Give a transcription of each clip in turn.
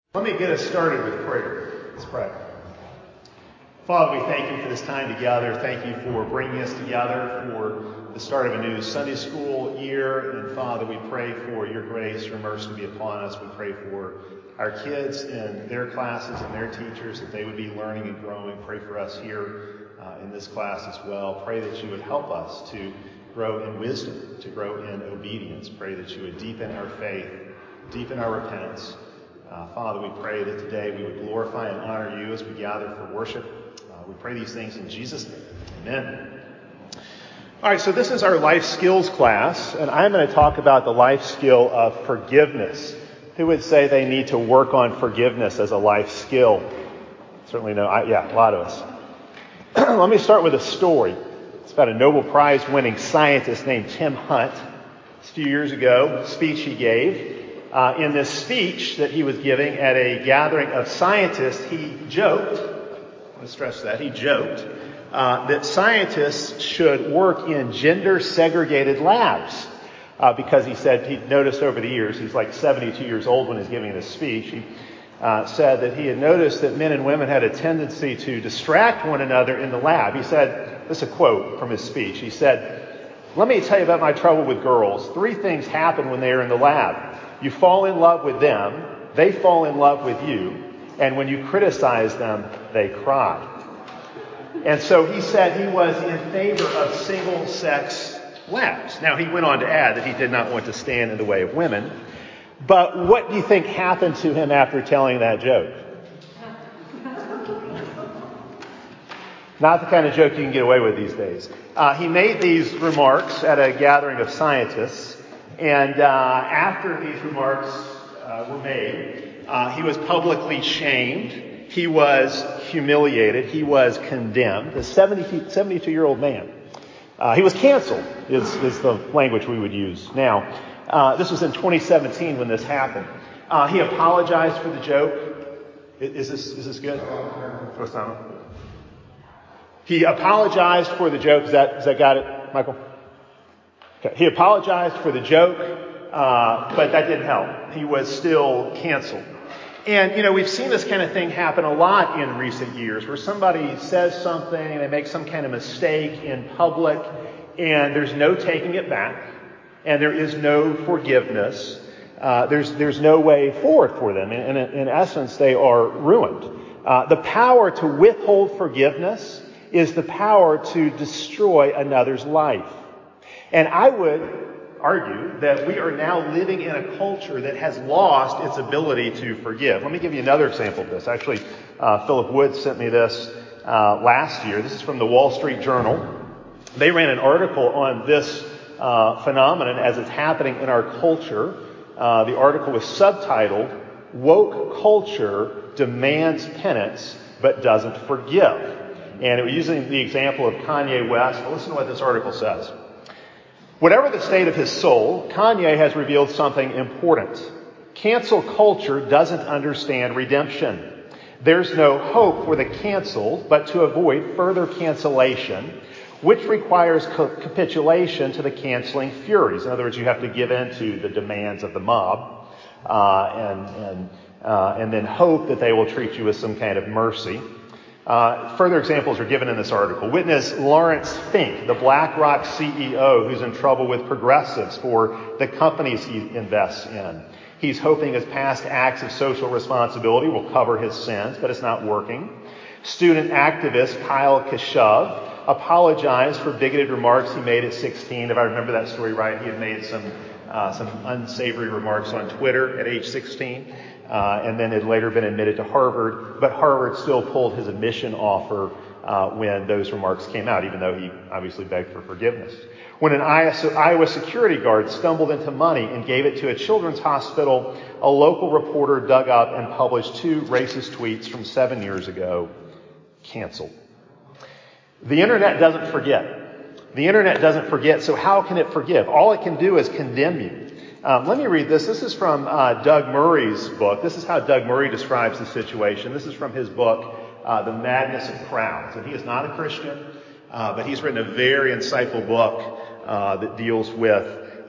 Let me get us started with prayer. Let's pray. Father, we thank you for this time together. Thank you for bringing us together for the start of a new Sunday school year. And Father, we pray for your grace, your mercy to be upon us. We pray for our kids and their classes and their teachers, that they would be learning and growing. Pray for us here in this class as well. Pray that you would help us to grow in wisdom, to grow in obedience. Pray that you would deepen our faith, deepen our repentance. Father, we pray that today we would glorify and honor you as we gather for worship. We pray these things in Jesus' name. Amen. All right, so this is our life skills class, and I'm going to talk about the life skill of forgiveness. Who would say they need to work on forgiveness as a life skill? Certainly no. A lot of us. Let me start with a story. It's about a Nobel Prize winning scientist named Tim Hunt. A few years ago, a speech he gave. In this speech that he was giving at a gathering of scientists, he joked, I want to stress that, that scientists should work in gender-segregated labs. Because he said he'd noticed over the years, he's like 72 years old when he's giving this speech, he said that he had noticed that men and women had a tendency to distract one another in the lab. He said, this is a quote from his speech, he said, "Let me tell you about my trouble with girls. 3 things happen when they are in the lab. You fall in love with them, they fall in love with you, and when you criticize them, they cry." And so he said he was in favor of single-sex labs. Now, he went on to add that he did not want to stand in the way of women. But what do you think happened to him after telling that joke? Not the kind of joke you can get away with these days. He made these remarks at a gathering of scientists. And after these remarks were made, he was publicly shamed. He was humiliated. He was condemned. A 72-year-old man. He was canceled, is the language we would use now. This was in 2017 when this happened. He apologized for the joke. Is this good? He apologized for the joke. Is that got it, Michael? Okay. He apologized for the joke, but that didn't help. He was still canceled. And, we've seen this kind of thing happen a lot in recent years, where somebody says something, they make some kind of mistake in public, and there's no taking it back, and there is no forgiveness. There's no way forward for them. In essence, they are ruined. The power to withhold forgiveness is the power to destroy another's life. And I would argue that we are now living in a culture that has lost its ability to forgive. Let me give you another example of this. Actually, Philip Wood sent me this last year. This is from the Wall Street Journal. They ran an article on this phenomenon as it's happening in our culture. The article was subtitled, "Woke Culture Demands Penance but Doesn't Forgive." And it was using the example of Kanye West. Well, listen to what this article says. Whatever the state of his soul, Kanye has revealed something important. Cancel culture doesn't understand redemption. There's no hope for the canceled, but to avoid further cancellation, which requires capitulation to the canceling furies. In other words, you have to give in to the demands of the mob, and then hope that they will treat you with some kind of mercy. Further examples are given in this article. Witness Lawrence Fink, the BlackRock CEO who's in trouble with progressives for the companies he invests in. He's hoping his past acts of social responsibility will cover his sins, but it's not working. Student activist Kyle Kashuv apologized for bigoted remarks he made at 16. If I remember that story right, he had made some unsavory remarks on Twitter at age 16. And then had later been admitted to Harvard, but Harvard still pulled his admission offer when those remarks came out, even though he obviously begged for forgiveness. When an Iowa security guard stumbled into money and gave it to a children's hospital, a local reporter dug up and published 2 racist tweets from 7 years ago. Canceled. The internet doesn't forget. The internet doesn't forget, so how can it forgive? All it can do is condemn you. Let me read this. This is from Doug Murray's book. This is how Doug Murray describes the situation. This is from his book, The Madness of Crowds. And he is not a Christian, but he's written a very insightful book that deals with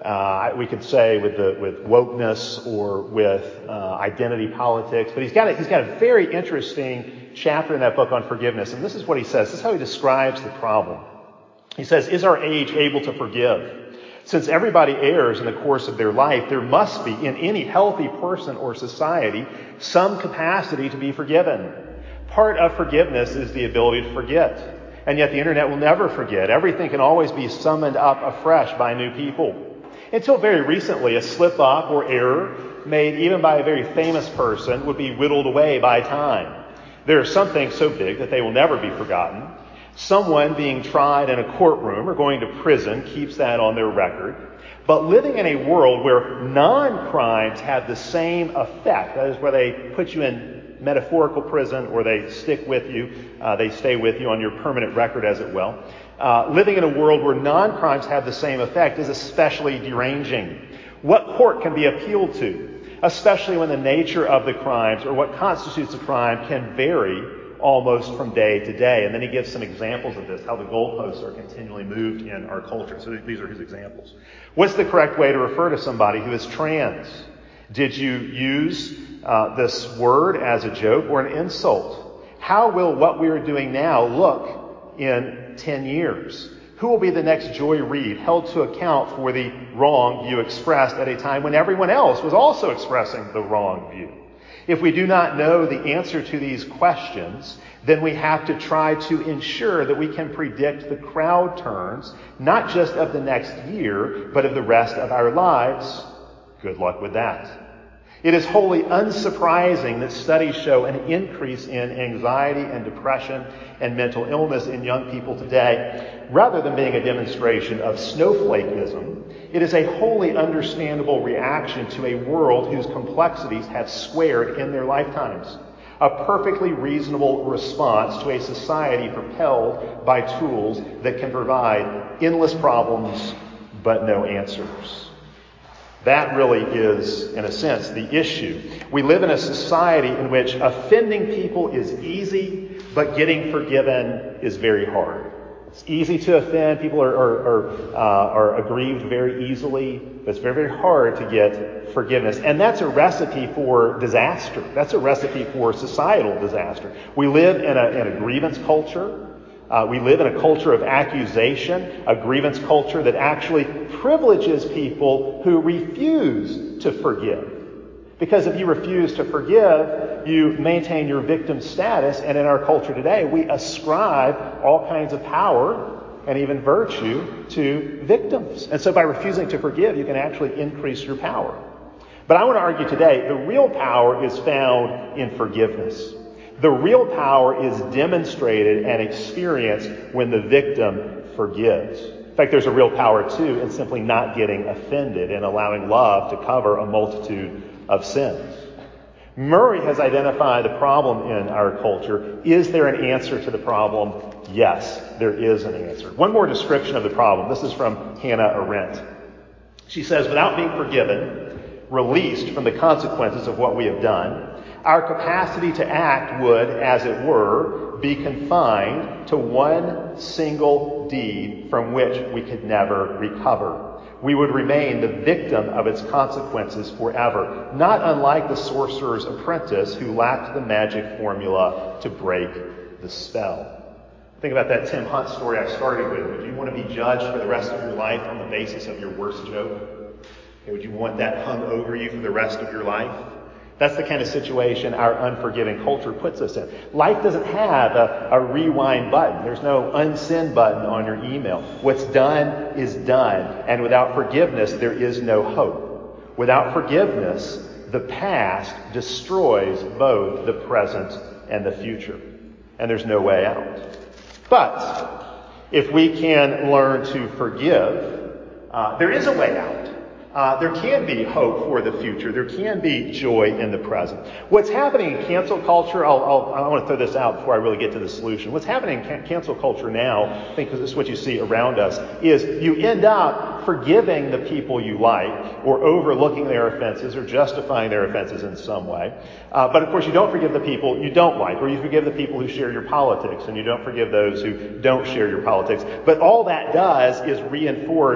we could say with wokeness or with identity politics. But he's got a very interesting chapter in that book on forgiveness. And this is what he says. This is how he describes the problem. He says, is our age able to forgive? Since everybody errs in the course of their life, there must be in any healthy person or society some capacity to be forgiven. Part of forgiveness is the ability to forget. And yet the internet will never forget. Everything can always be summoned up afresh by new people. Until very recently, a slip-up or error made even by a very famous person would be whittled away by time. There are some things so big that they will never be forgotten. Someone being tried in a courtroom or going to prison keeps that on their record. But living in a world where non-crimes have the same effect, that is where they put you in metaphorical prison or they stick with you, they stay with you on your permanent record, as it will. Living in a world where non-crimes have the same effect is especially deranging. What court can be appealed to, especially when the nature of the crimes or what constitutes a crime can vary almost from day to day? And then he gives some examples of this, how the goalposts are continually moved in our culture. So these are his examples. What's the correct way to refer to somebody who is trans? Did you use this word as a joke or an insult? How will what we are doing now look in 10 years? Who will be the next Joy Reid held to account for the wrong view expressed at a time when everyone else was also expressing the wrong view? If we do not know the answer to these questions, then we have to try to ensure that we can predict the crowd turns, not just of the next year, but of the rest of our lives. Good luck with that. It is wholly unsurprising that studies show an increase in anxiety and depression and mental illness in young people today. Rather than being a demonstration of snowflakeism, it is a wholly understandable reaction to a world whose complexities have squared in their lifetimes. A perfectly reasonable response to a society propelled by tools that can provide endless problems but no answers. That really is, in a sense, the issue. We live in a society in which offending people is easy, but getting forgiven is very hard. It's easy to offend. People are aggrieved very easily, but it's very, very hard to get forgiveness. And that's a recipe for disaster. That's a recipe for societal disaster. We live in a grievance culture. We live in a culture of accusation, a grievance culture that actually privileges people who refuse to forgive. Because if you refuse to forgive, you maintain your victim status. And in our culture today, we ascribe all kinds of power and even virtue to victims. And so by refusing to forgive, you can actually increase your power. But I want to argue today, the real power is found in forgiveness. The real power is demonstrated and experienced when the victim forgives. In fact, there's a real power, too, in simply not getting offended and allowing love to cover a multitude of sins. Murray has identified the problem in our culture. Is there an answer to the problem? Yes, there is an answer. One more description of the problem. This is from Hannah Arendt. She says, without being forgiven, released from the consequences of what we have done, our capacity to act would, as it were, be confined to one single deed from which we could never recover. We would remain the victim of its consequences forever, not unlike the sorcerer's apprentice who lacked the magic formula to break the spell. Think about that Tim Hunt story I started with. Would you want to be judged for the rest of your life on the basis of your worst joke? Would you want that hung over you for the rest of your life? That's the kind of situation our unforgiving culture puts us in. Life doesn't have a rewind button. There's no unsend button on your email. What's done is done. And without forgiveness, there is no hope. Without forgiveness, the past destroys both the present and the future. And there's no way out. But if we can learn to forgive, there is a way out. There can be hope for the future. There can be joy in the present. What's happening in cancel culture, I want to throw this out before I really get to the solution. What's happening in cancel culture now, I think this is what you see around us, is you end up forgiving the people you like or overlooking their offenses or justifying their offenses in some way. But of course you don't forgive the people you don't like, or you forgive the people who share your politics and you don't forgive those who don't share your politics. But all that does is reinforce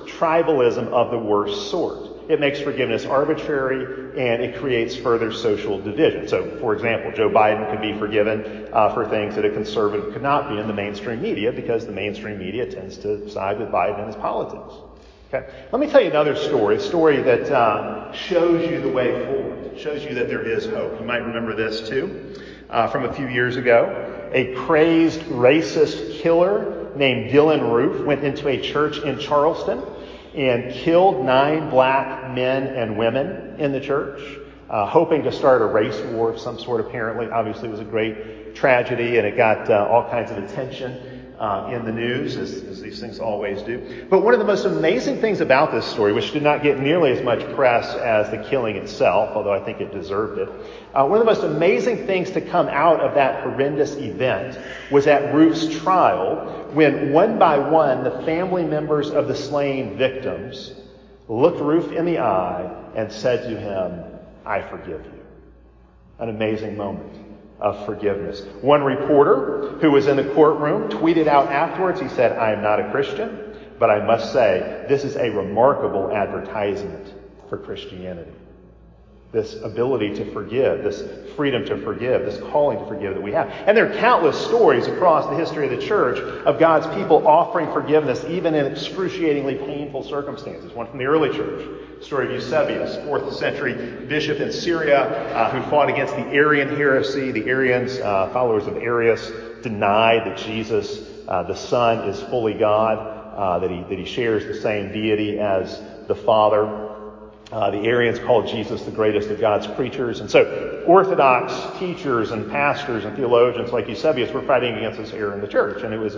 tribalism of the worst sort. It makes forgiveness arbitrary, and it creates further social division. So, for example, Joe Biden could be forgiven for things that a conservative could not be in the mainstream media, because the mainstream media tends to side with Biden and his politics. Okay. Let me tell you another story, a story that shows you the way forward, shows you that there is hope. You might remember this too, from a few years ago. A crazed racist killer named Dylan Roof went into a church in Charleston and killed 9 black men and women in the church, hoping to start a race war of some sort, apparently. Obviously, it was a great tragedy, and it got all kinds of attention in the news, as these things always do. But one of the most amazing things about this story, which did not get nearly as much press as the killing itself, although I think it deserved it, one of the most amazing things to come out of that horrendous event was at Roof's trial, when one by one the family members of the slain victims looked Roof in the eye and said to him, "I forgive you." An amazing moment of forgiveness. One reporter who was in the courtroom tweeted out afterwards, he said, "I am not a Christian, but I must say this is a remarkable advertisement for Christianity." This ability to forgive, this freedom to forgive, this calling to forgive that we have. And there are countless stories across the history of the church of God's people offering forgiveness even in excruciatingly painful circumstances. One from the early church, the story of Eusebius, 4th century bishop in Syria, who fought against the Arian heresy. The Arians, followers of Arius, denied that Jesus, the Son, is fully God, that he shares the same deity as the Father. The Arians called Jesus the greatest of God's creatures. And so Orthodox teachers and pastors and theologians like Eusebius were fighting against this error in the church. And it was a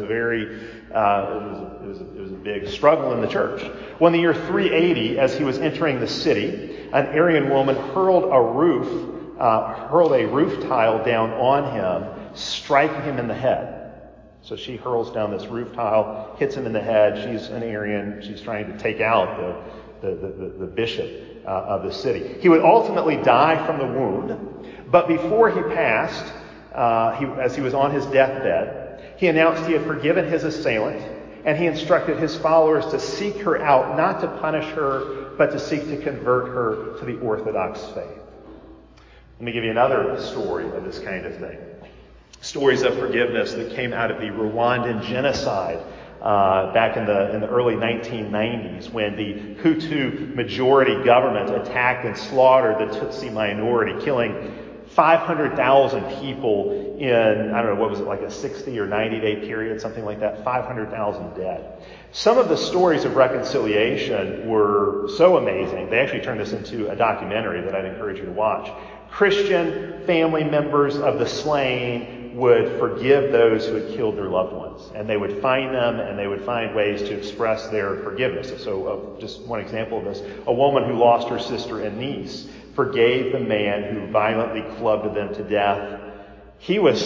big struggle in the church. Well, in the year 380, as he was entering the city, an Arian woman hurled a roof tile down on him, striking him in the head. So she hurls down this roof tile, hits him in the head. She's an Arian. She's trying to take out the bishop of the city. He would ultimately die from the wound, but before he passed, as he was on his deathbed, he announced he had forgiven his assailant, and he instructed his followers to seek her out, not to punish her, but to seek to convert her to the Orthodox faith. Let me give you another story of this kind of thing. Stories of forgiveness that came out of the Rwandan genocide back in the early 1990s, when the Hutu majority government attacked and slaughtered the Tutsi minority, killing 500,000 people in, I don't know, what was it, like a 60 or 90 day period, something like that, 500,000 dead. Some of the stories of reconciliation were so amazing, they actually turned this into a documentary that I'd encourage you to watch. Christian family members of the slain would forgive those who had killed their loved ones. And they would find them, and they would find ways to express their forgiveness. So just one example of this. A woman who lost her sister and niece forgave the man who violently clubbed them to death. He was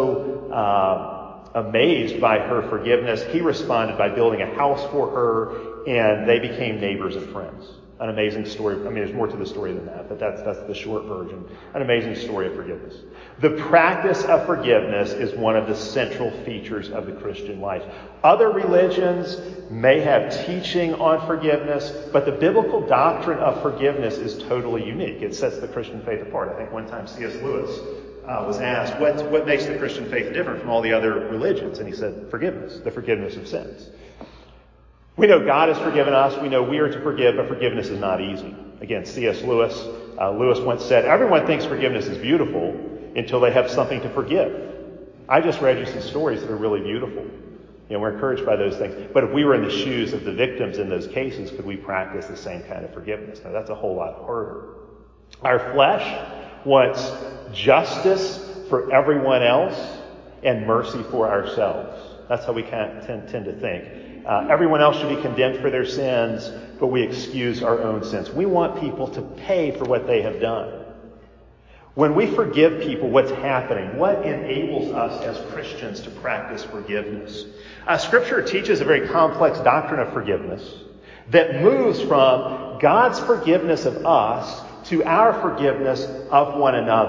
so amazed by her forgiveness, he responded by building a house for her, and they became neighbors and friends. An amazing story. I mean, there's more to the story than that, but that's the short version. An amazing story of forgiveness. The practice of forgiveness is one of the central features of the Christian life. Other religions may have teaching on forgiveness, but the biblical doctrine of forgiveness is totally unique. It sets the Christian faith apart. I think one time C.S. Lewis was asked, what makes the Christian faith different from all the other religions? And he said, forgiveness, the forgiveness of sins. We know God has forgiven us. We know we are to forgive, but forgiveness is not easy. Again, C.S. Lewis once said, everyone thinks forgiveness is beautiful until they have something to forgive. I just read you some stories that are really beautiful. We're encouraged by those things. But if we were in the shoes of the victims in those cases, could we practice the same kind of forgiveness? Now, that's a whole lot harder. Our flesh wants justice for everyone else and mercy for ourselves. That's how we tend to think. Everyone else should be condemned for their sins, but we excuse our own sins. We want people to pay for what they have done. When we forgive people, what's happening? What enables us as Christians to practice forgiveness? Scripture teaches a very complex doctrine of forgiveness that moves from God's forgiveness of us to our forgiveness of one another.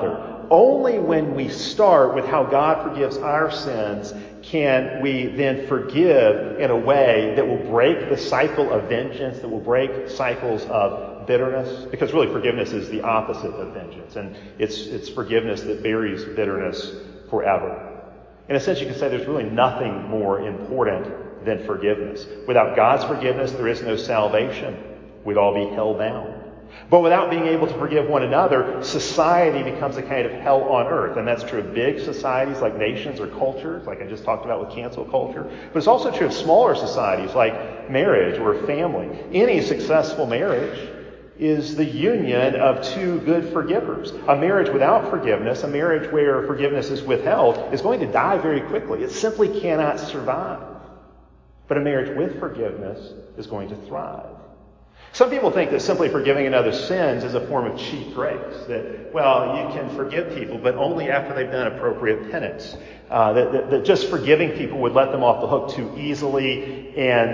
only when we start with how God forgives our sins can we then forgive in a way that will break the cycle of vengeance, that will break cycles of bitterness. Because really forgiveness is the opposite of vengeance. And it's forgiveness that buries bitterness forever. In a sense, you can say there's really nothing more important than forgiveness. Without God's forgiveness, there is no salvation. We'd all be held down. But without being able to forgive one another, society becomes a kind of hell on earth. And that's true of big societies like nations or cultures, like I just talked about with cancel culture. But it's also true of smaller societies like marriage or family. Any successful marriage is the union of two good forgivers. A marriage without forgiveness, a marriage where forgiveness is withheld, is going to die very quickly. It simply cannot survive. But a marriage with forgiveness is going to thrive. Some people think that simply forgiving another's sins is a form of cheap grace. That, well, you can forgive people, but only after they've done appropriate penance. That just forgiving people would let them off the hook too easily. And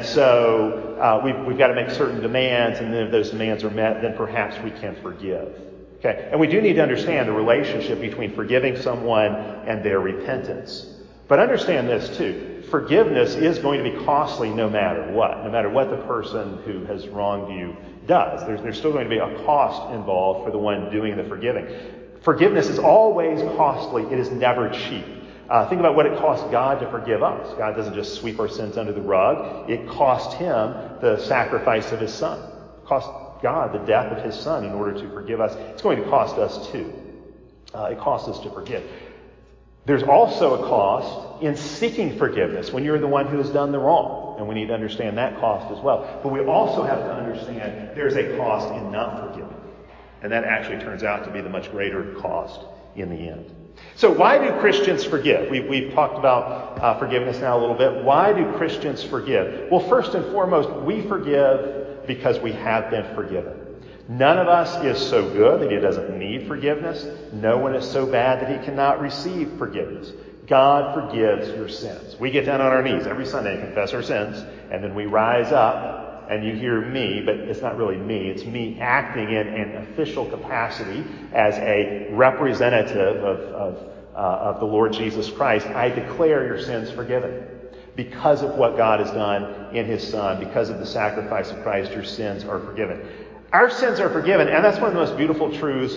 so we've got to make certain demands, and then if those demands are met, then perhaps we can forgive. Okay, and we do need to understand the relationship between forgiving someone and their repentance. But understand this too. Forgiveness is going to be costly no matter what the person who has wronged you does. There's still going to be a cost involved for the one doing the forgiving. Forgiveness is always costly. It is never cheap. Think about what it cost God to forgive us. God doesn't just sweep our sins under the rug. It cost him the sacrifice of his son. It cost God the death of his son in order to forgive us. It's going to cost us too. It costs us to forgive. There's also a cost in seeking forgiveness when you're the one who has done the wrong. And we need to understand that cost as well. But we also have to understand there's a cost in not forgiving. And that actually turns out to be the much greater cost in the end. So why do Christians forgive? We've talked about forgiveness now a little bit. Why do Christians forgive? Well, first and foremost, we forgive because we have been forgiven. None of us is so good that he doesn't need forgiveness. No one is so bad that he cannot receive forgiveness. God forgives your sins. We get down on our knees every Sunday and confess our sins, and then we rise up, and you hear me, but it's not really me. It's me acting in an official capacity as a representative of the Lord Jesus Christ. I declare your sins forgiven. Because of what God has done in his Son, because of the sacrifice of Christ, your sins are forgiven. Our sins are forgiven, and that's one of the most beautiful truths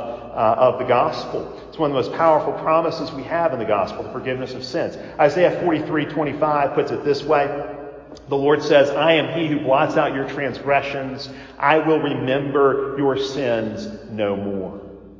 of the gospel. It's one of the most powerful promises we have in the gospel, the forgiveness of sins. Isaiah 43:25 puts it this way. The Lord says, I am he who blots out your transgressions. I will remember your sins no more.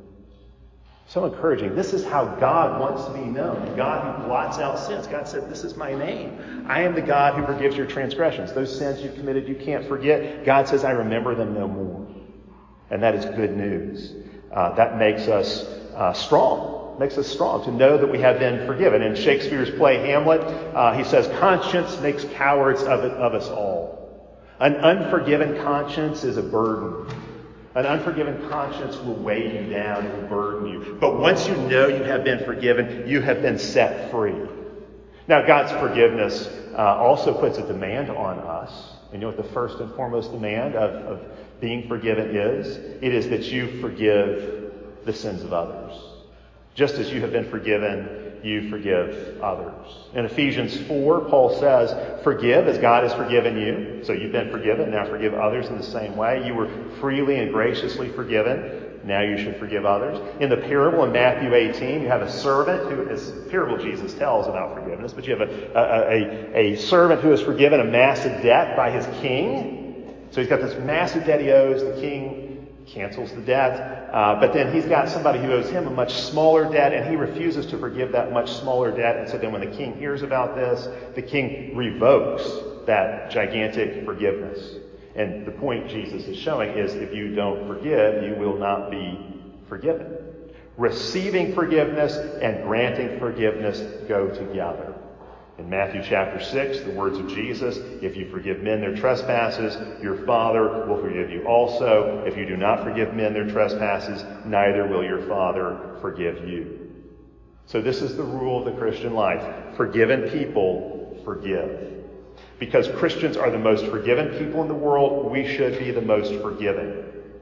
So encouraging. This is how God wants to be known. The God who blots out sins. God said, this is my name. I am the God who forgives your transgressions. Those sins you've committed, you can't forget. God says, I remember them no more. And that is good news. That makes us strong. Makes us strong to know that we have been forgiven. In Shakespeare's play Hamlet, he says, conscience makes cowards of us all. An unforgiven conscience is a burden. An unforgiven conscience will weigh you down, it will burden you. But once you know you have been forgiven, you have been set free. Now, God's forgiveness also puts a demand on us. And you know what the first and foremost demand of being forgiven is? It is that you forgive the sins of others. Just as you have been forgiven, you forgive others. In Ephesians 4, Paul says, forgive as God has forgiven you. So you've been forgiven, now forgive others in the same way. You were freely and graciously forgiven. Now you should forgive others. In the parable in Matthew 18, you have a servant who is, parable Jesus tells about forgiveness, but you have a servant who is forgiven a massive debt by his king. So he's got this massive debt he owes. The king cancels the debt. But then he's got somebody who owes him a much smaller debt, and he refuses to forgive that much smaller debt. And so then when the king hears about this, the king revokes that gigantic forgiveness. And the point Jesus is showing is if you don't forgive, you will not be forgiven. Receiving forgiveness and granting forgiveness go together. In Matthew chapter 6, the words of Jesus, if you forgive men their trespasses, your Father will forgive you also. If you do not forgive men their trespasses, neither will your Father forgive you. So this is the rule of the Christian life. Forgiven people forgive. Because Christians are the most forgiven people in the world, we should be the most forgiving.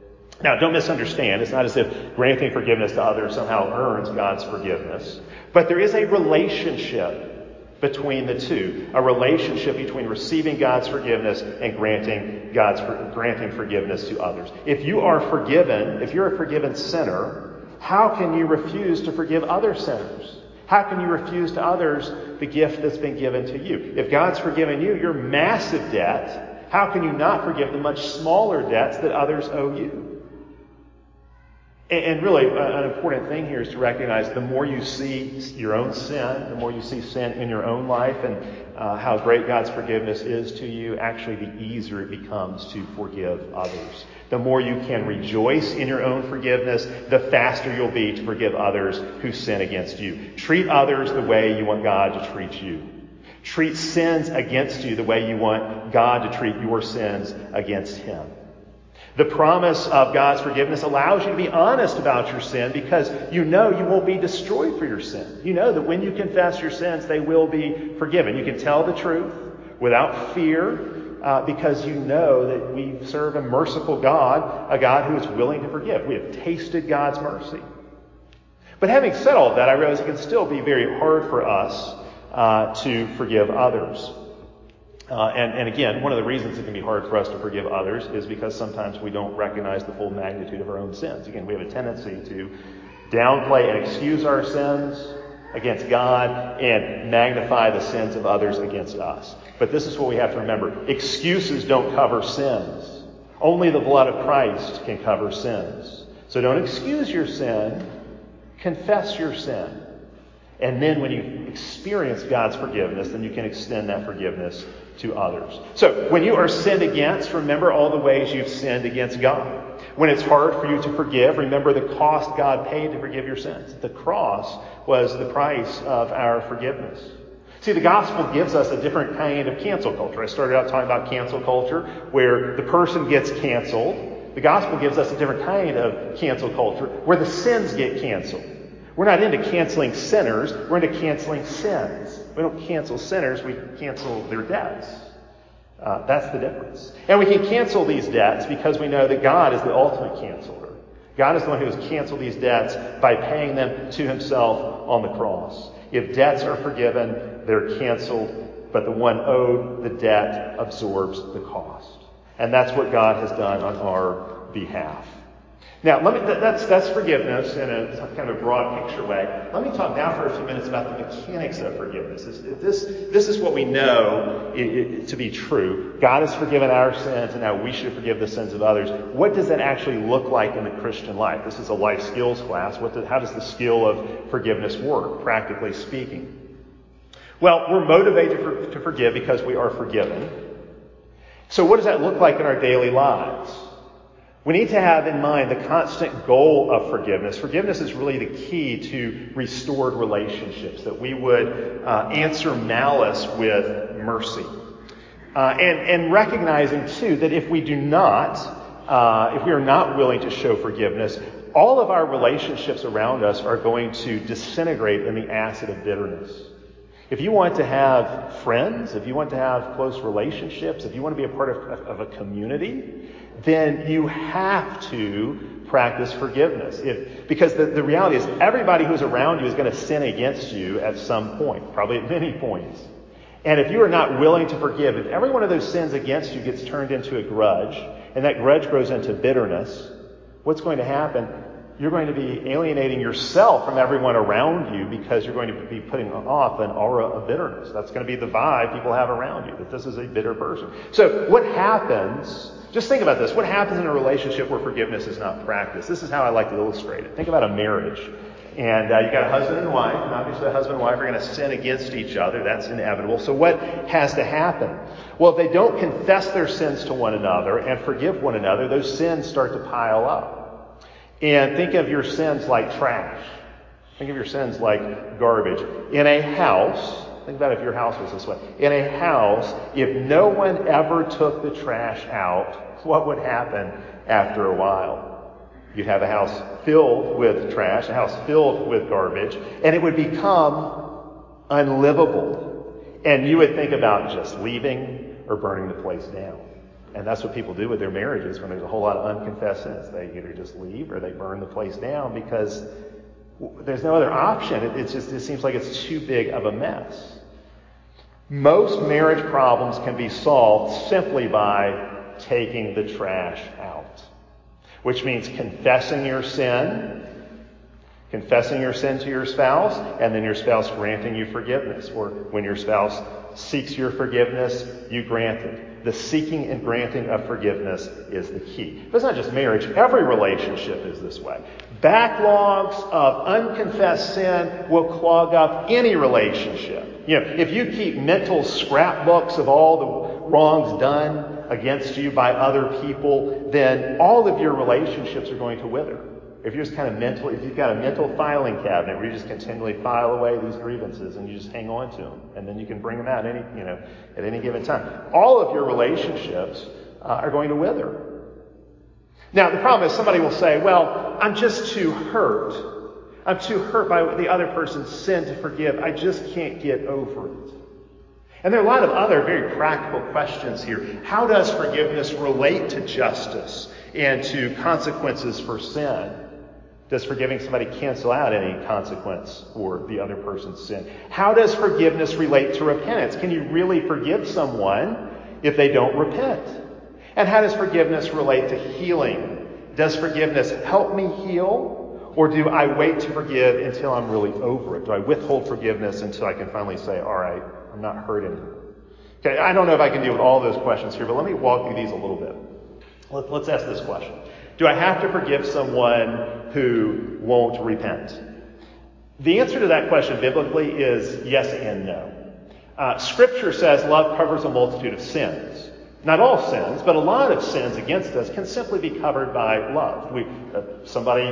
Now, don't misunderstand. It's not as if granting forgiveness to others somehow earns God's forgiveness. But there is a relationship between the two. A relationship between receiving God's forgiveness and granting forgiveness to others. If you are forgiven, if you're a forgiven sinner, how can you refuse to forgive other sinners? How can you refuse to others the gift that's been given to you? If God's forgiven you your massive debt, how can you not forgive the much smaller debts that others owe you? And really, an important thing here is to recognize the more you see your own sin, the more you see sin in your own life and how great God's forgiveness is to you, actually the easier it becomes to forgive others. The more you can rejoice in your own forgiveness, the faster you'll be to forgive others who sin against you. Treat others the way you want God to treat you. Treat sins against you the way you want God to treat your sins against Him. The promise of God's forgiveness allows you to be honest about your sin because you know you won't be destroyed for your sin. You know that when you confess your sins, they will be forgiven. You can tell the truth without fear because you know that we serve a merciful God, a God who is willing to forgive. We have tasted God's mercy. But having said all of that, I realize it can still be very hard for us to forgive others. And again, one of the reasons it can be hard for us to forgive others is because sometimes we don't recognize the full magnitude of our own sins. Again, we have a tendency to downplay and excuse our sins against God and magnify the sins of others against us. But this is what we have to remember. Excuses don't cover sins. Only the blood of Christ can cover sins. So don't excuse your sin. Confess your sin. And then when you experience God's forgiveness, then you can extend that forgiveness to others. So when you are sinned against, remember all the ways you've sinned against God. When it's hard for you to forgive, remember the cost God paid to forgive your sins. The cross was the price of our forgiveness. See, the gospel gives us a different kind of cancel culture. I started out talking about cancel culture, where the person gets canceled. The gospel gives us a different kind of cancel culture, where the sins get canceled. We're not into canceling sinners. We're into canceling sins. We don't cancel sinners. We cancel their debts. That's the difference. And we can cancel these debts because we know that God is the ultimate canceler. God is the one who has canceled these debts by paying them to Himself on the cross. If debts are forgiven, they're canceled, but the one owed the debt absorbs the cost. And that's what God has done on our behalf. Now, that's forgiveness in a kind of a broad picture way. Let me talk now for a few minutes about the mechanics of forgiveness. This is what we know to be true. God has forgiven our sins, and now we should forgive the sins of others. What does that actually look like in the Christian life? This is a life skills class. How does the skill of forgiveness work, practically speaking? Well, we're motivated to forgive because we are forgiven. So what does that look like in our daily lives? We need to have in mind the constant goal of forgiveness. Forgiveness is really the key to restored relationships, that we would answer malice with mercy. And recognizing, too, that if we are not willing to show forgiveness, all of our relationships around us are going to disintegrate in the acid of bitterness. If you want to have friends, if you want to have close relationships, if you want to be a part of a community, then you have to practice forgiveness. Because the reality is everybody who's around you is going to sin against you at some point, probably at many points. And if you are not willing to forgive, if every one of those sins against you gets turned into a grudge, and that grudge grows into bitterness, what's going to happen? You're going to be alienating yourself from everyone around you because you're going to be putting off an aura of bitterness. That's going to be the vibe people have around you, that this is a bitter person. So what happens, just think about this, what happens in a relationship where forgiveness is not practiced? This is how I like to illustrate it. Think about a marriage. And you've got a husband and wife, and obviously a husband and wife are going to sin against each other. That's inevitable. So what has to happen? Well, if they don't confess their sins to one another and forgive one another, those sins start to pile up. And think of your sins like trash. Think of your sins like garbage. In a house, think about if your house was this way. In a house, if no one ever took the trash out, what would happen after a while? You'd have a house filled with trash, a house filled with garbage, and it would become unlivable. And you would think about just leaving or burning the place down. And that's what people do with their marriages when there's a whole lot of unconfessed sins. They either just leave or they burn the place down because there's no other option. It seems like it's too big of a mess. Most marriage problems can be solved simply by taking the trash out, which means confessing your sin to your spouse, and then your spouse granting you forgiveness. Or when your spouse seeks your forgiveness, you grant it. The seeking and granting of forgiveness is the key. But it's not just marriage. Every relationship is this way. Backlogs of unconfessed sin will clog up any relationship. If you keep mental scrapbooks of all the wrongs done against you by other people, then all of your relationships are going to wither. If you're just if you've got a mental filing cabinet where you just continually file away these grievances and you just hang on to them, and then you can bring them out at any given time, all of your relationships are going to wither. Now, the problem is somebody will say, well, I'm just too hurt. I'm too hurt by the other person's sin to forgive. I just can't get over it. And there are a lot of other very practical questions here. How does forgiveness relate to justice and to consequences for sin? Does forgiving somebody cancel out any consequence for the other person's sin? How does forgiveness relate to repentance? Can you really forgive someone if they don't repent? And how does forgiveness relate to healing? Does forgiveness help me heal? Or do I wait to forgive until I'm really over it? Do I withhold forgiveness until I can finally say, all right, I'm not hurt anymore? Okay, I don't know if I can deal with all those questions here, but let me walk through these a little bit. Let's ask this question. Do I have to forgive someone who won't repent? The answer to that question biblically is yes and no. Scripture says love covers a multitude of sins. Not all sins, but a lot of sins against us can simply be covered by love. Somebody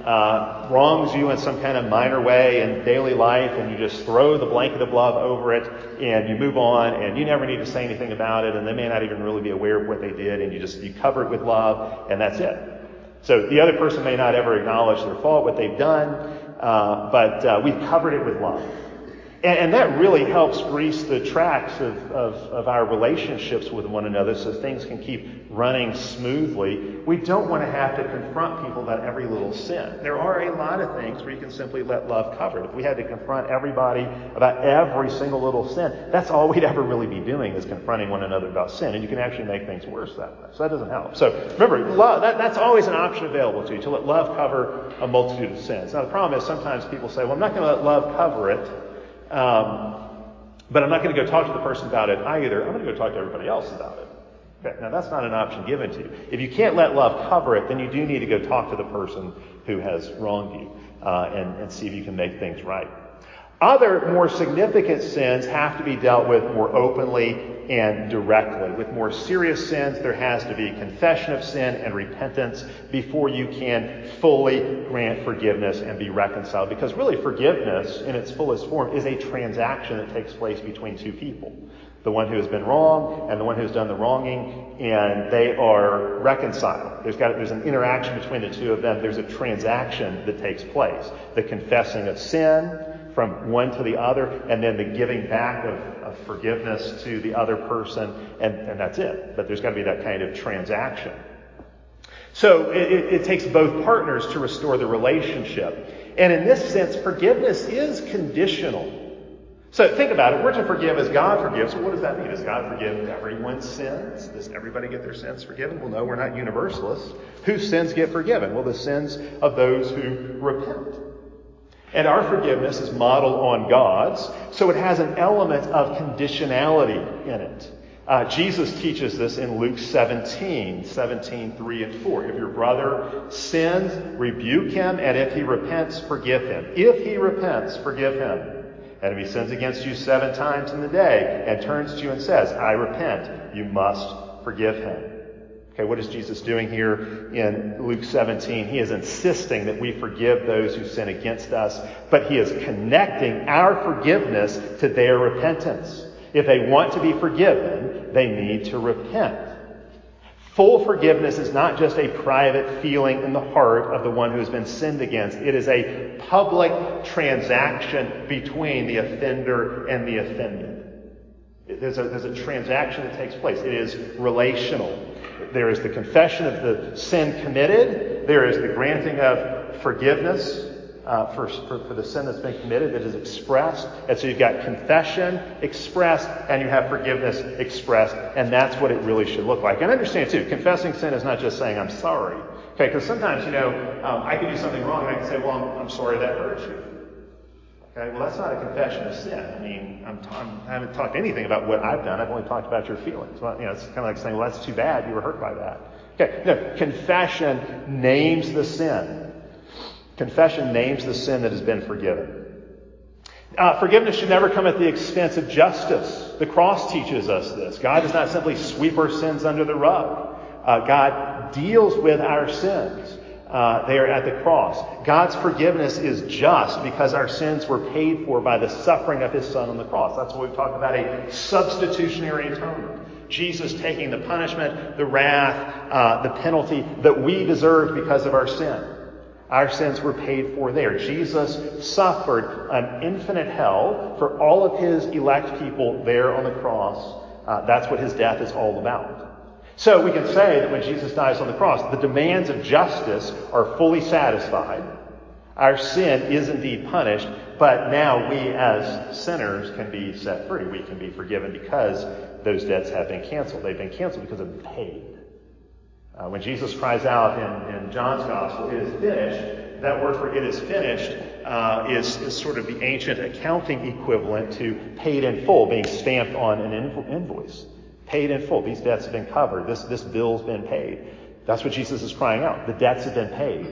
wrongs you in some kind of minor way in daily life, and you just throw the blanket of love over it, and you move on, and you never need to say anything about it, and they may not even really be aware of what they did, and you cover it with love, and that's it. So the other person may not ever acknowledge their fault, what they've done, but we've covered it with love. And that really helps grease the tracks of our relationships with one another so things can keep running smoothly. We don't want to have to confront people about every little sin. There are a lot of things where you can simply let love cover it. If we had to confront everybody about every single little sin, that's all we'd ever really be doing is confronting one another about sin. And you can actually make things worse that way. So that doesn't help. So remember, love, that's always an option available to you, to let love cover a multitude of sins. Now the problem is sometimes people say, well, I'm not going to let love cover it. But I'm not going to go talk to the person about it either. I'm going to go talk to everybody else about it. Okay, now that's not an option given to you. If you can't let love cover it, then you do need to go talk to the person who has wronged you and see if you can make things right. Other more significant sins have to be dealt with more openly and directly. With more serious sins, there has to be confession of sin and repentance before you can fully grant forgiveness and be reconciled. Because really, forgiveness in its fullest form is a transaction that takes place between two people. The one who has been wrong and the one who has done the wronging, and they are reconciled. There's an interaction between the two of them. There's a transaction that takes place. The confessing of sin from one to the other, and then the giving back of forgiveness to the other person, and that's it. But there's got to be that kind of transaction. So it takes both partners to restore the relationship. And in this sense, forgiveness is conditional. So think about it. We're to forgive as God forgives. So what does that mean? Does God forgive everyone's sins? Does everybody get their sins forgiven? Well, no, we're not universalists. Whose sins get forgiven? Well, the sins of those who repent. And our forgiveness is modeled on God's, so it has an element of conditionality in it. Jesus teaches this in Luke 17:3-4. If your brother sins, rebuke him, and if he repents, forgive him. If he repents, forgive him. And if he sins against you 7 times in the day and turns to you and says, I repent, you must forgive him. Okay, what is Jesus doing here in Luke 17? He is insisting that we forgive those who sin against us, but he is connecting our forgiveness to their repentance. If they want to be forgiven, they need to repent. Full forgiveness is not just a private feeling in the heart of the one who has been sinned against. It is a public transaction between the offender and the offended. There's a transaction that takes place. It is relational. There is the confession of the sin committed. There is the granting of forgiveness for the sin that's been committed that is expressed. And so you've got confession expressed and you have forgiveness expressed. And that's what it really should look like. And understand too, confessing sin is not just saying I'm sorry. Okay, because sometimes, I can do something wrong and I can say, well, I'm sorry that hurt you. Okay, well, that's not a confession of sin. I mean, I haven't talked anything about what I've done. I've only talked about your feelings. Well, it's kind of like saying, well, that's too bad. You were hurt by that. Okay, no, confession names the sin. Confession names the sin that has been forgiven. Forgiveness should never come at the expense of justice. The cross teaches us this. God does not simply sweep our sins under the rug. God deals with our sins. They are at the cross. God's forgiveness is just because our sins were paid for by the suffering of his Son on the cross. That's what we've talked about, a substitutionary atonement. Jesus taking the punishment, the wrath, the penalty that we deserved because of our sin. Our sins were paid for there. Jesus suffered an infinite hell for all of his elect people there on the cross. That's what his death is all about. So we can say that when Jesus dies on the cross, the demands of justice are fully satisfied. Our sin is indeed punished, but now we as sinners can be set free. We can be forgiven because those debts have been canceled. They've been canceled because they've been paid. When Jesus cries out in John's Gospel, it is finished, that word for it is finished is sort of the ancient accounting equivalent to paid in full, being stamped on an invoice. Paid in full. These debts have been covered. This bill's been paid. That's what Jesus is crying out. The debts have been paid.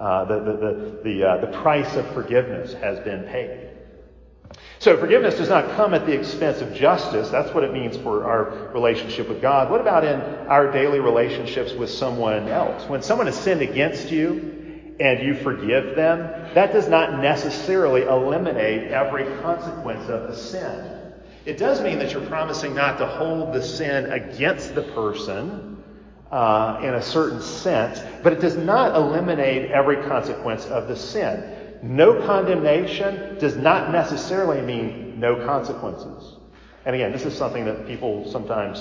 The price of forgiveness has been paid. So forgiveness does not come at the expense of justice. That's what it means for our relationship with God. What about in our daily relationships with someone else? When someone has sinned against you and you forgive them, that does not necessarily eliminate every consequence of the sin. It does mean that you're promising not to hold the sin against the person in a certain sense, but it does not eliminate every consequence of the sin. No condemnation does not necessarily mean no consequences. And again, this is something that people sometimes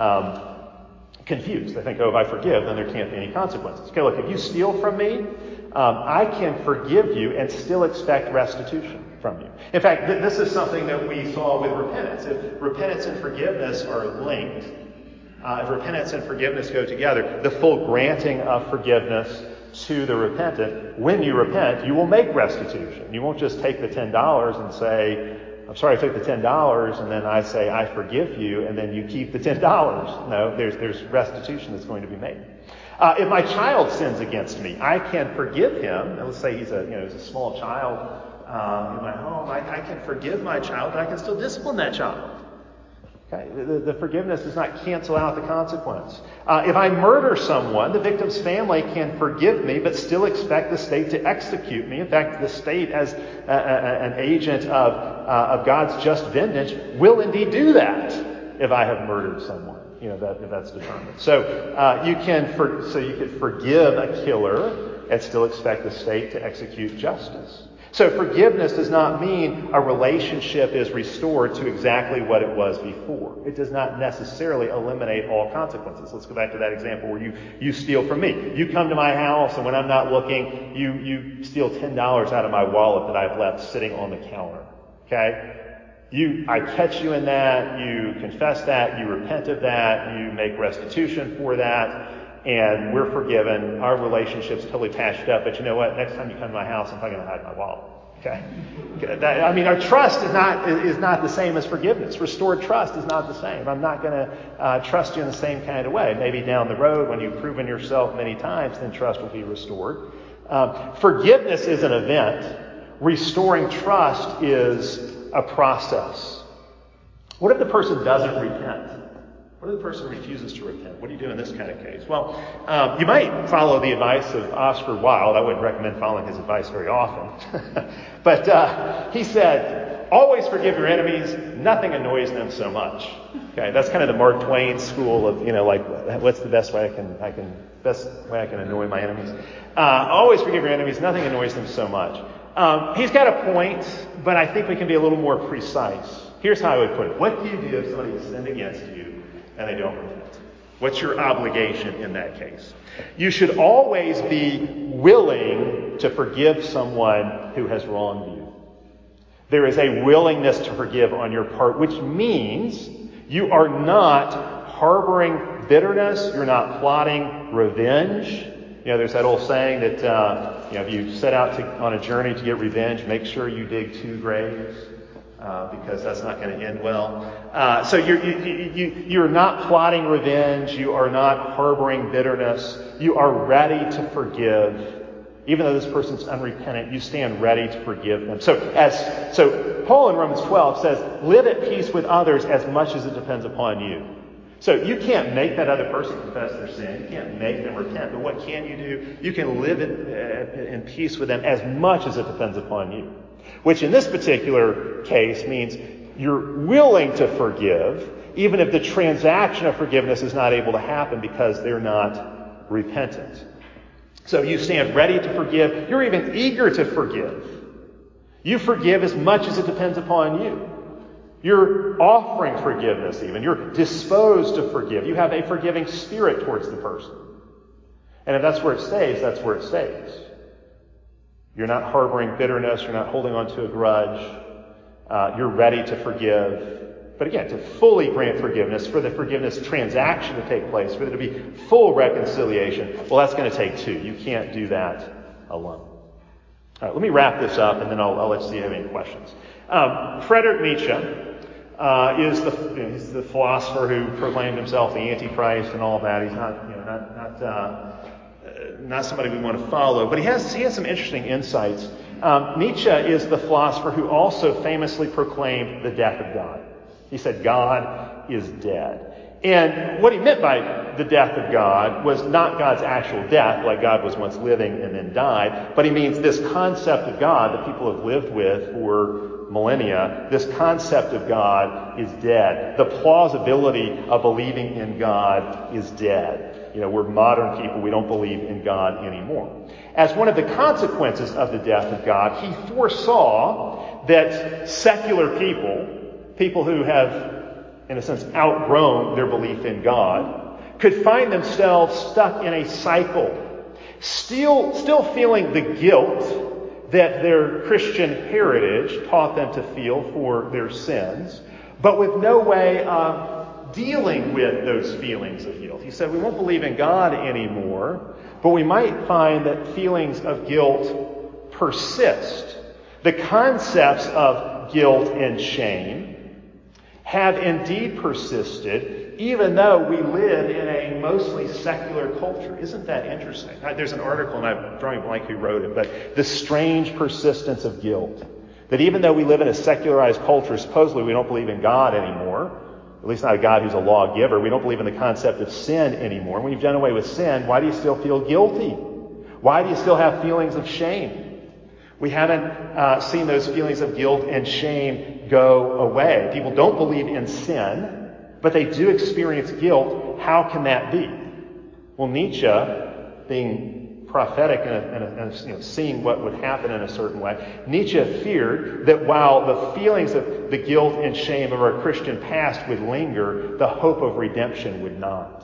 confuse. They think, if I forgive, then there can't be any consequences. Okay, look, if you steal from me, I can forgive you and still expect restitution from you. In fact, this is something that we saw with repentance. If repentance and forgiveness are linked, if repentance and forgiveness go together, the full granting of forgiveness to the repentant, when you repent, you will make restitution. You won't just take the $10 and say, I'm sorry, I took the $10, and then I say, I forgive you, and then you keep the $10. No, there's restitution that's going to be made. If my child sins against me, I can forgive him. Now, let's say he's a small child in my home. I can forgive my child, but I can still discipline that child. Okay? The forgiveness does not cancel out the consequence. If I murder someone, the victim's family can forgive me, but still expect the state to execute me. In fact, the state, as an agent of God's just vengeance, will indeed do that if I have murdered someone. If that's determined. So you could forgive a killer and still expect the state to execute justice. So forgiveness does not mean a relationship is restored to exactly what it was before. It does not necessarily eliminate all consequences. Let's go back to that example where you steal from me. You come to my house, and when I'm not looking, you steal $10 out of my wallet that I've left sitting on the counter. Okay? I catch you in that, you confess that, you repent of that, you make restitution for that, and we're forgiven. Our relationship's totally patched up, but you know what? Next time you come to my house, I'm probably going to hide my wallet. Okay? Our trust is not the same as forgiveness. Restored trust is not the same. I'm not going to trust you in the same kind of way. Maybe down the road, when you've proven yourself many times, then trust will be restored. Forgiveness is an event. Restoring trust is a process. What if the person doesn't repent? What if the person refuses to repent? What do you do in this kind of case? Well, you might follow the advice of Oscar Wilde. I wouldn't recommend following his advice very often. But he said, always forgive your enemies. Nothing annoys them so much. Okay, that's kind of the Mark Twain school of, what's the best way I can annoy my enemies? Always forgive your enemies. Nothing annoys them so much. He's got a point, but I think we can be a little more precise. Here's how I would put it. What do you do if somebody has sinned against you and they don't repent? What's your obligation in that case? You should always be willing to forgive someone who has wronged you. There is a willingness to forgive on your part, which means you are not harboring bitterness. You're not plotting revenge. There's that old saying that if you set out on a journey to get revenge, make sure you dig 2 graves. Because that's not going to end well. So you're not plotting revenge. You are not harboring bitterness. You are ready to forgive. Even though this person's unrepentant, you stand ready to forgive them. So Paul in Romans 12 says, live at peace with others as much as it depends upon you. So you can't make that other person confess their sin. You can't make them repent. But what can you do? You can live in peace with them as much as it depends upon you. Which in this particular case means you're willing to forgive, even if the transaction of forgiveness is not able to happen because they're not repentant. So you stand ready to forgive. You're even eager to forgive. You forgive as much as it depends upon you. You're offering forgiveness even. You're disposed to forgive. You have a forgiving spirit towards the person. And if that's where it stays, that's where it stays. You're not harboring bitterness. You're not holding on to a grudge. You're ready to forgive. But again, to fully grant forgiveness, for the forgiveness transaction to take place, for there to be full reconciliation, well, that's going to take 2. You can't do that alone. All right, let me wrap this up, and then I'll let you see if you have any questions. Friedrich Nietzsche is the philosopher who proclaimed himself the Antichrist and all that. He's not somebody we want to follow, but he has some interesting insights. Nietzsche is the philosopher who also famously proclaimed the death of God. He said God is dead. And what he meant by the death of God was not God's actual death, like God was once living and then died, but he means this concept of God that people have lived with for millennia. This concept of God is dead. The plausibility of believing in God is dead. We're modern people. We don't believe in God anymore. As one of the consequences of the death of God, he foresaw that secular people who have, in a sense, outgrown their belief in God, could find themselves stuck in a cycle, still feeling the guilt that their Christian heritage taught them to feel for their sins, but with no way of dealing with those feelings of guilt. He said, we won't believe in God anymore, but we might find that feelings of guilt persist. The concepts of guilt and shame have indeed persisted, even though we live in a mostly secular culture. Isn't that interesting? There's an article, and I'm drawing a blank who wrote it, but the strange persistence of guilt. That even though we live in a secularized culture, supposedly we don't believe in God anymore, at least not a God who's a lawgiver. We don't believe in the concept of sin anymore. When you've done away with sin, why do you still feel guilty? Why do you still have feelings of shame? We haven't seen those feelings of guilt and shame go away. People don't believe in sin, but they do experience guilt. How can that be? Well, Nietzsche, being prophetic and seeing what would happen in a certain way, Nietzsche feared that while the feelings of the guilt and shame of our Christian past would linger, the hope of redemption would not.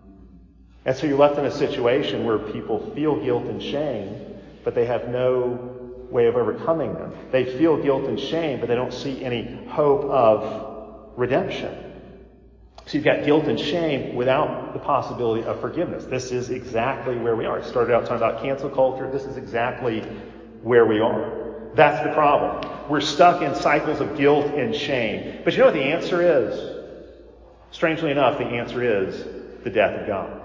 And so you're left in a situation where people feel guilt and shame, but they have no way of overcoming them. They feel guilt and shame, but they don't see any hope of redemption. So you've got guilt and shame without the possibility of forgiveness. This is exactly where we are. It started out talking about cancel culture. This is exactly where we are. That's the problem. We're stuck in cycles of guilt and shame. But you know what the answer is? Strangely enough, the answer is the death of God.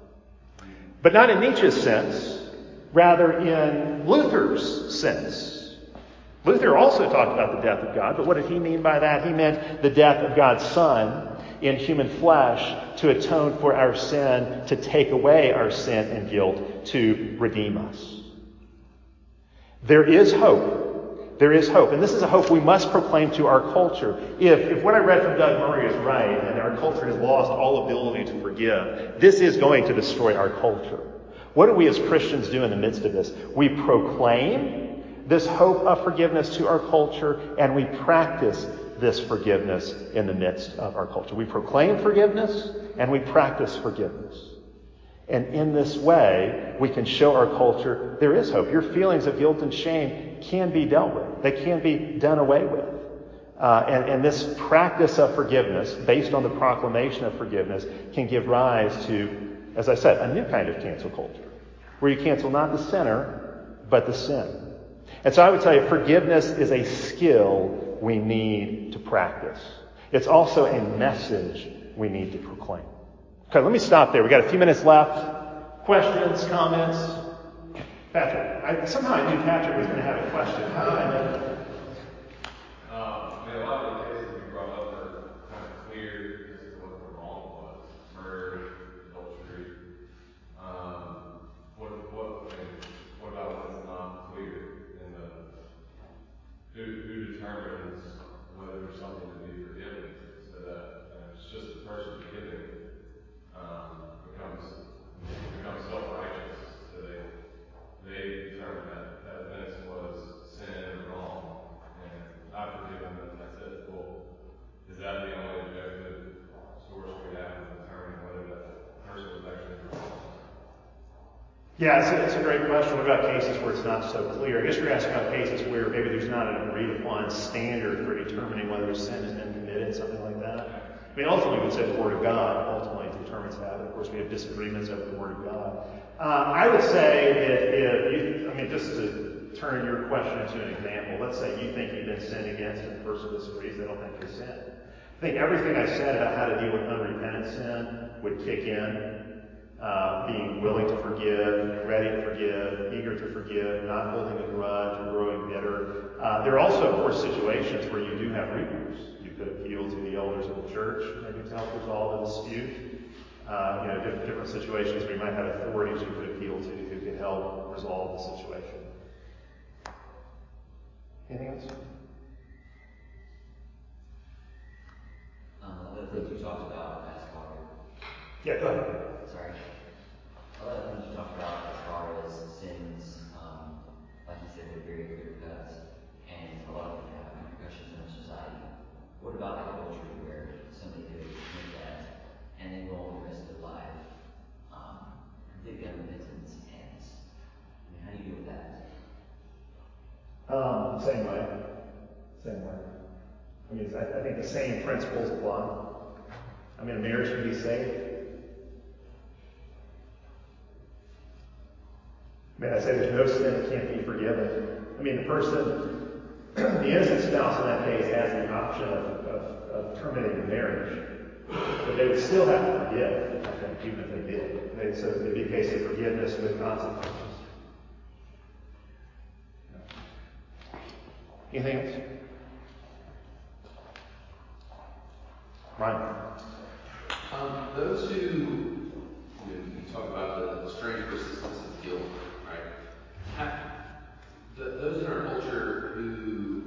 But not in Nietzsche's sense, rather in Luther's sense. Luther also talked about the death of God, but what did he mean by that? He meant the death of God's Son in human flesh to atone for our sin, to take away our sin and guilt, to redeem us. There is hope. There is hope. And this is a hope we must proclaim to our culture. If what I read from Doug Murray is right, and our culture has lost all ability to forgive, this is going to destroy our culture. What do we as Christians do in the midst of this? We proclaim this hope of forgiveness to our culture, and we practice this forgiveness in the midst of our culture. We proclaim forgiveness and we practice forgiveness. And in this way, we can show our culture there is hope. Your feelings of guilt and shame can be dealt with. They can be done away with. And this practice of forgiveness, based on the proclamation of forgiveness, can give rise to, as I said, a new kind of cancel culture, where you cancel not the sinner, but the sin. And so I would tell you, forgiveness is a skill we need to practice. It's also a message we need to proclaim. Okay, let me stop there. We got a few minutes left. Questions, comments? Patrick. Somehow I knew Patrick was going to have a question. How did I know that? A lot of the cases you brought up are kind of clear as to what the wrong was. Murder, adultery. What about when it's not clear? And who determines whether there's something to be forgiven? So that it's just the person forgiving becomes self-righteous. So they determine that offense was sin or wrong, and I forgive them, and that's it. Well, is that the only objective source we have of determining whether that person was actually wrong? Yeah, it's a great question. What about cases where it's not so clear? I guess you're asking about cases where maybe there's not an agreed-upon standard for determining whether a sin has been committed, something like that. I mean, ultimately, we would say the Word of God ultimately determines that. Of course, we have disagreements over the Word of God. I would say if you, just to turn your question into an example, let's say you think you've been sinned against and the person disagrees, they don't think they sinned. I think everything I said about how to deal with unrepentant sin would kick in. Being willing to forgive, ready to forgive, eager to forgive, not holding a grudge or growing bitter. There are also, of course, situations where you do have recourse. You could appeal to the elders of the church, maybe to help resolve a dispute. Different situations where you might have authorities you could appeal to who could help resolve the situation. Anything else? Other things you talked about as far as... Yeah, go ahead. Sorry. Other things you talked about as far as sins, like you said, were very clear cut, and a lot of them have repercussions in our society. What about like adultery, where somebody could commit that and then go on the rest of their life completely unrepentant? And how do you deal with that? Same way. I think the same principles apply. A marriage can be saved. I say there's no sin that can't be forgiven. The person, the innocent spouse in that case has the option of terminating the marriage. But they would still have to forgive, I think, even if they did. So it would be a case of forgiveness with consequences. Anything else? Ryan? Those who, you talk about the strange persistence of guilt, right? Those in our culture who,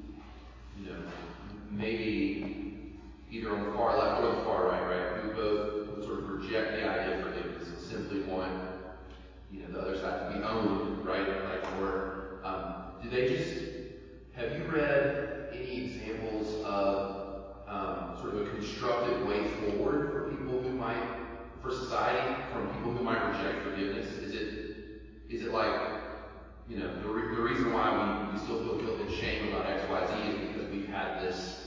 maybe either on the far left or the far right, who both sort of reject the idea of forgiveness and simply want, the other side to be owned, right? Do they just, have you read any examples of sort of a constructive way forward for people who might, for society, from people who might reject forgiveness? Is it like, the reason why we still feel guilt and shame about X, Y, Z is because we've had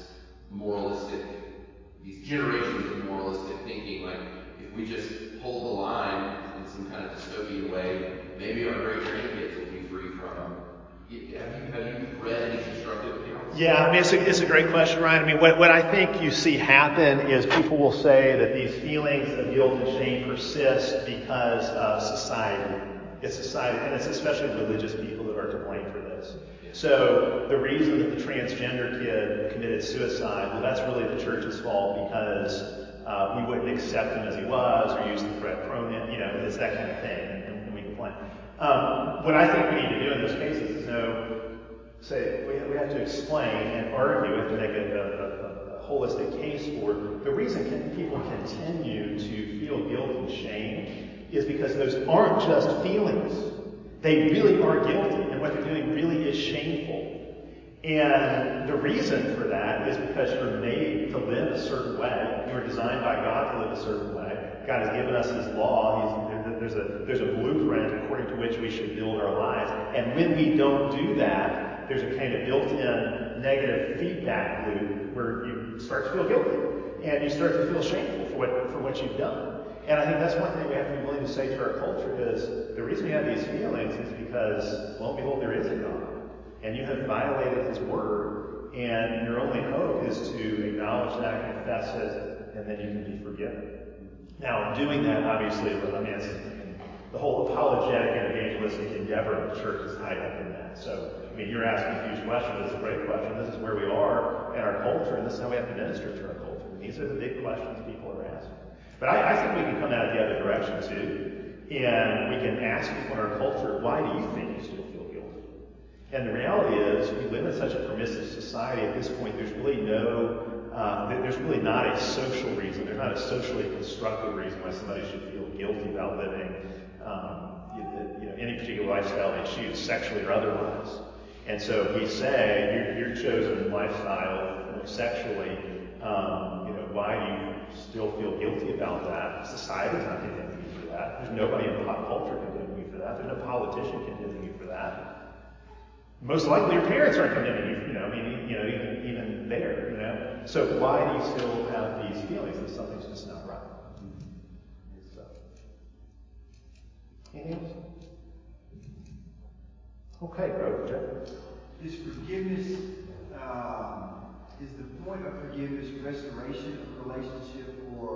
these generations of moralistic thinking, like if we just hold the line in some kind of dystopian way, maybe our great grandkids will be free from. Have you read any constructive accounts? Yeah, it's a great question, Ryan. What I think you see happen is people will say that these feelings of guilt and shame persist because of society. It's society, and it's especially religious people that are to blame for this. So the reason that the transgender kid committed suicide, well, that's really the church's fault because we wouldn't accept him as he was or use the correct pronoun, it's that kind of thing, and we complain. What I think we need to do in those cases is we have to explain and argue, we have to make a holistic case for the reason people continue to feel guilt and shame is because those aren't just feelings. They really are guilty, and what they're doing really is shameful. And the reason for that is because you're made to live a certain way. You were designed by God to live a certain way. God has given us His law. There's a blueprint according to which we should build our lives. And when we don't do that, there's a kind of built-in negative feedback loop where you start to feel guilty. And you start to feel shameful for what you've done. And I think that's one thing we have to be willing to say to our culture is the reason you have these feelings is because, well, behold, there is a God. And you have violated His word, and your only hope is to acknowledge that, confess it, and then you can be forgiven. Now, doing that, obviously, it's the whole apologetic and evangelistic endeavor of the church is tied up in that. So, you're asking a huge question. It's a great question. This is where we are in our culture, and this is how we have to minister to our culture. And these are the big questions people are asking. But I think we can come at it the other direction, too. And we can ask people in our culture, why do you think you still feel guilty? And the reality is, we live in such a permissive society at this point, there's really not a social reason. There's not a socially constructive reason why somebody should feel guilty about living any particular lifestyle they choose, sexually or otherwise. And so if we say, your chosen lifestyle sexually, why do you still feel guilty about that? Society's not condemning you for that. There's nobody in pop culture condemning you for that. There's no politician condemning you for that. Most likely your parents aren't condemning you, even there, So why do you still have these feelings that something's just not right? So, anything else? Okay, great. Jeff? Is forgiveness, is the point of forgiveness restoration of relationship or,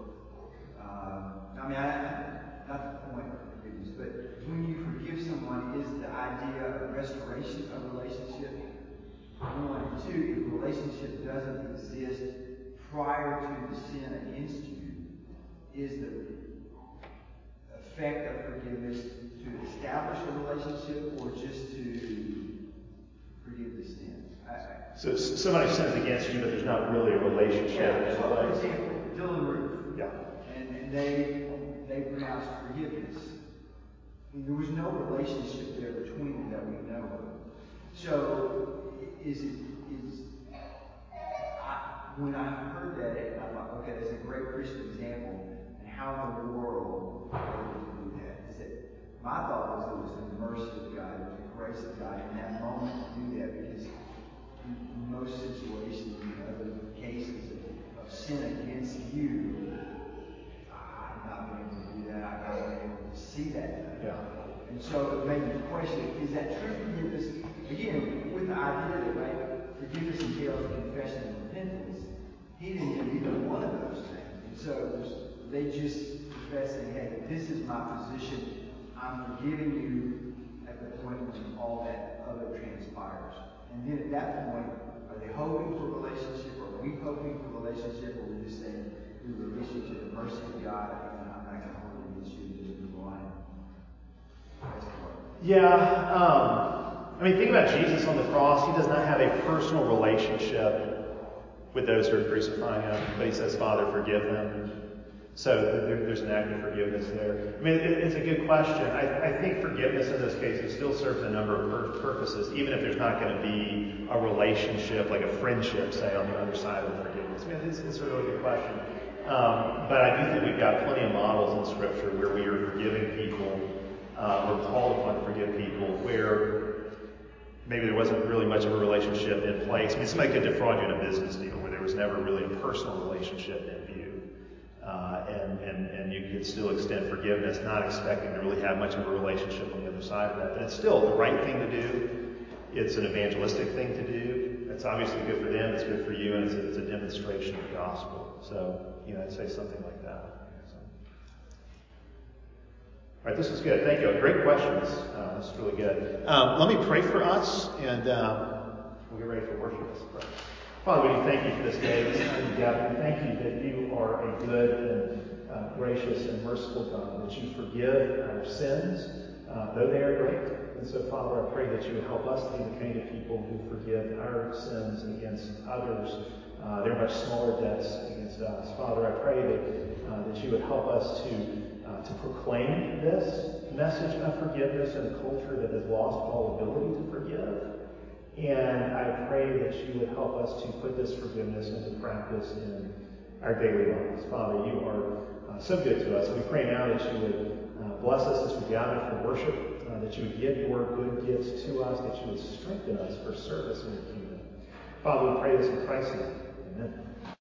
not the point of forgiveness, but when you forgive someone, is the idea of restoration of relationship? One, and two, if relationship doesn't exist prior to the sin against you, is the effect of forgiveness to establish a relationship or just to forgive the sin? So somebody sins against you, but there's not really a relationship. Yeah, so for example, Dylan Ruth. Yeah. And they pronounced forgiveness. There was no relationship there between them that we know of. So when I heard that, and I thought, okay, that's a great Christian example, and how in the world are they able to do that? My thought was it was the mercy of God, the grace of God in that moment to do that, because in most situations, in other cases of sin against you, I've not been able to do that. I've not been able to see that. Yeah. And so it made me question, is that true forgiveness? Again, with the idea that, right, forgiveness entails confession and repentance. He didn't do either one of those things. And so they just confessing, hey, this is my position. I'm forgiving you at the point when all that other transpires. And then at that point, are they hoping for a relationship? Are we hoping for a relationship? Or are we just saying, we release you to the mercy of God, and I'm not going to hold it against you and just move on? Yeah. Think about Jesus on the cross. He does not have a personal relationship with those who are crucifying Him, but He says, Father, forgive them. So there's an act of forgiveness there. It's a good question. I think forgiveness in those cases still serves a number of purposes, even if there's not going to be a relationship, like a friendship, say, on the other side of forgiveness. It's a really good question. But I do think we've got plenty of models in Scripture where we are forgiving people, or called upon to forgive people, where maybe there wasn't really much of a relationship in place. Somebody could defraud you in a business deal where there was never really a personal relationship in view. And you could still extend forgiveness, not expecting to really have much of a relationship on the other side of that. But it's still the right thing to do. It's an evangelistic thing to do. It's obviously good for them. It's good for you. And it's a demonstration of the gospel. So, I'd say something like that. All right, this is good. Thank you. Great questions. This is really good. Let me pray for us, and we'll get ready for worship. Let's pray. Father, we do thank you for this day, this time together. We thank you that you are a good and gracious and merciful God, that you forgive our sins, though they are great. And so, Father, I pray that you would help us to be the kind of people who forgive our sins against others. They're much smaller debts against us. Father, I pray that you would help us to proclaim this message of forgiveness in a culture that has lost all ability to forgive. And I pray that you would help us to put this forgiveness into practice in our daily lives. Father, you are so good to us. And we pray now that you would bless us as we gather for worship, that you would give your good gifts to us, that you would strengthen us for service in your kingdom. Father, we pray this in Christ's name. Amen.